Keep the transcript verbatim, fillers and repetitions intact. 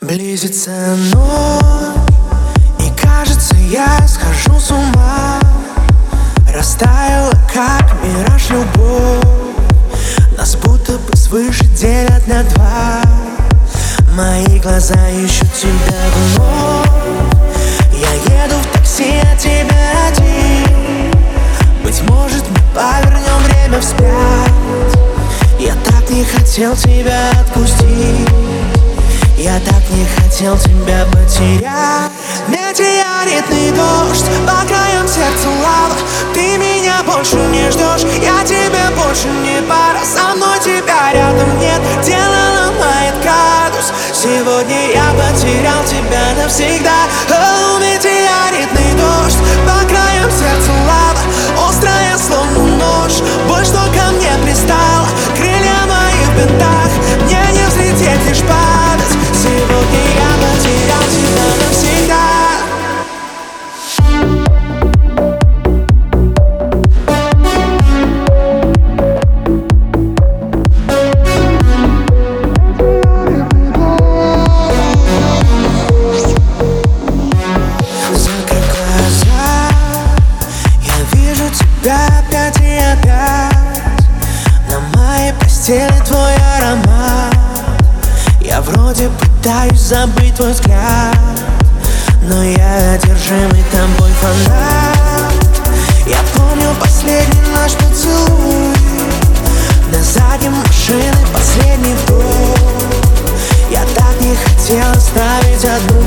Близится ночь, и кажется, я схожу с ума. Растаяла, как мираж, любовь. Нас будто бы свыше делят на два. Мои глаза ищут тебя вновь. Я еду в такси, а тебя один. Быть может, мы повернем время вспять. Я так не хотел тебя отпустить. Я так не хотел тебя потерять. Метеоритный дождь, по краям сердца лава. Ты меня больше не ждешь, я тебе больше не пара. Со мной тебя рядом нет, дело ломает градус. Сегодня я потерял тебя навсегда. О, метеоритный дождь, по краям сердца лава. Острая, словно нож, боль, что ко мне пристала. Крылья мои в бинтах, мне не взлететь, лишь падать. Сегодня я потерял тебя навсегда. Закрой глаза, я вижу тебя опять и опять. На моей постели твой аромат. Я вроде пытаюсь забыть твой взгляд, но я одержимый тобой фанат. Я помню последний наш поцелуй. На заднем машины последний вдох. Я так не хотел оставить одну.